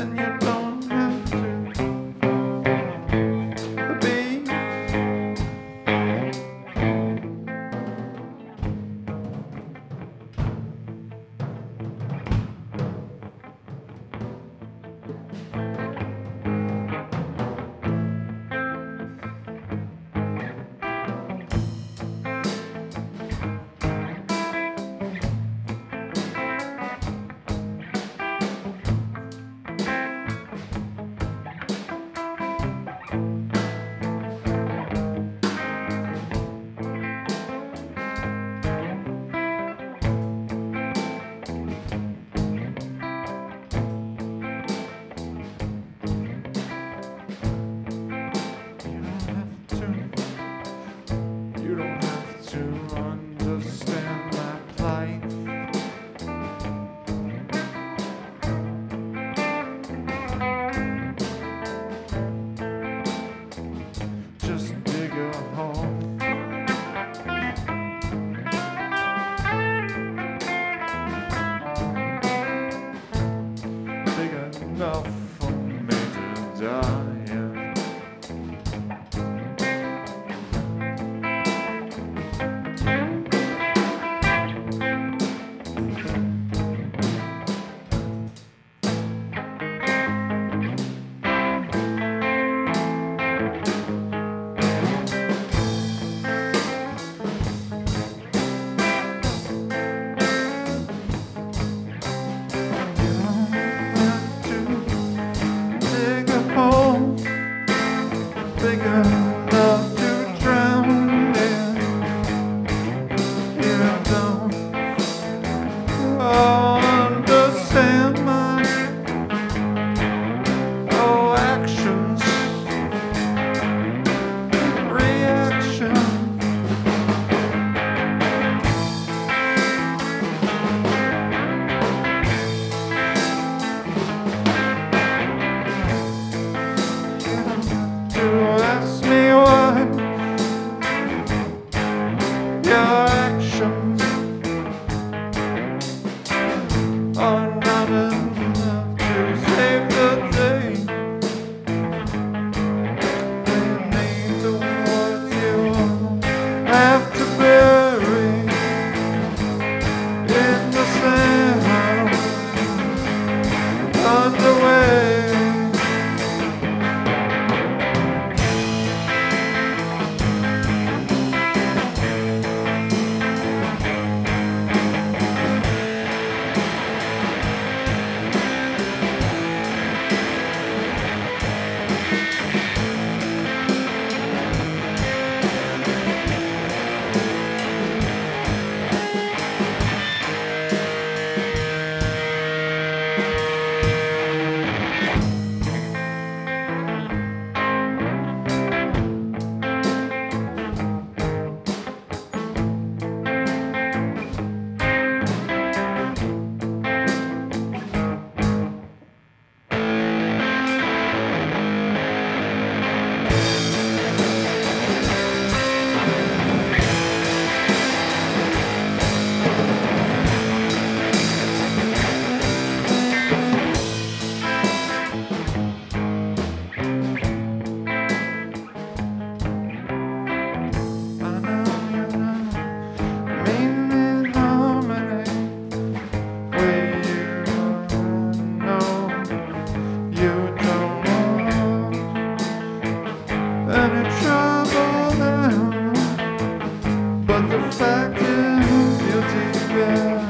and you don't have to be. You don't have to understand my plight. Just dig a hole. Big enough for me to die in. Big enough to drown in. You don't understand my actions, reaction. Ask me what your actions are not enough to save the day. They need the words you have to bury in the sand underway. Any trouble now, but the fact is you're deep in.